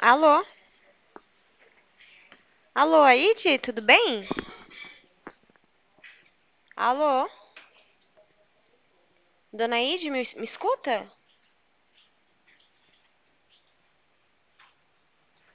Alô? Alô, Aide, tudo bem? Alô? Dona Aide, me escuta?